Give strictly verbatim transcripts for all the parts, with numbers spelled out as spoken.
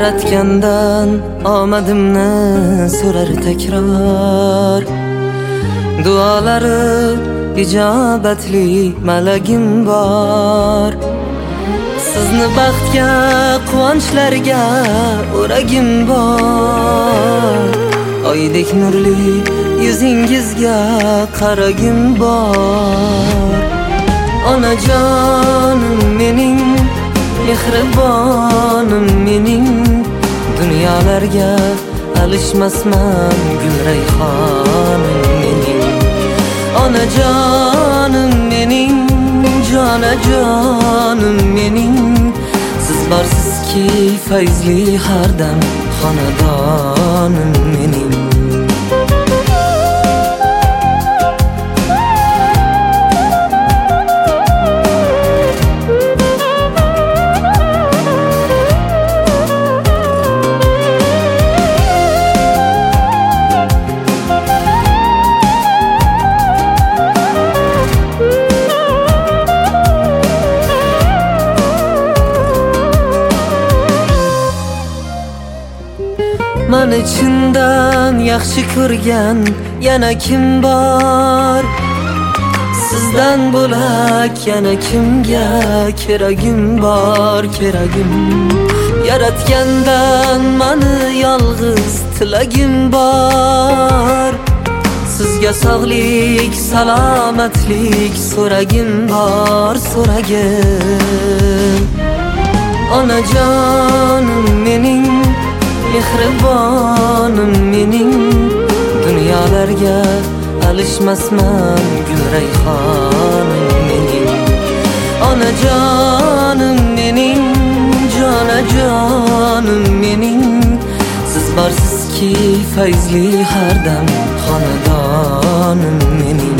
yaratgandan omadimni so'rar takror. Duolari ijobatli malagim bor. Sizni baxtga, quvonchlarga o'ragim bor. Oydek nurli yuzingizga qaragim bor. Onajonim mening, mehribonim mening, dunyolarga alishmasman gulrayhonim mening. Onajonim mening, jonajonim mening, siz borsizki fayzli har dam xonadonim mening. Mani chindan yaxshi ko'rgan yana kim bor? Sizdan bo'lak yana kimga keragim bor, keragim. Yaratgandan mani yolg'iz tilagim bor. Sizga sog'lik, salomatlik so'ragim bor, so'ragim. Onajonim mening, mehribonim mening, dunyolarga alishmasman gulrayhonim mening. Onajonim mening, jonajonim mening, siz borsizki fayzli har dam xonadonim mening.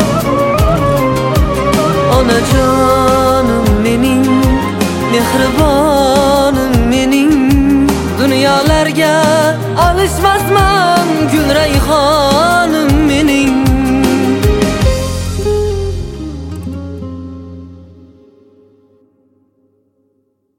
Onajonim mening, mehribonim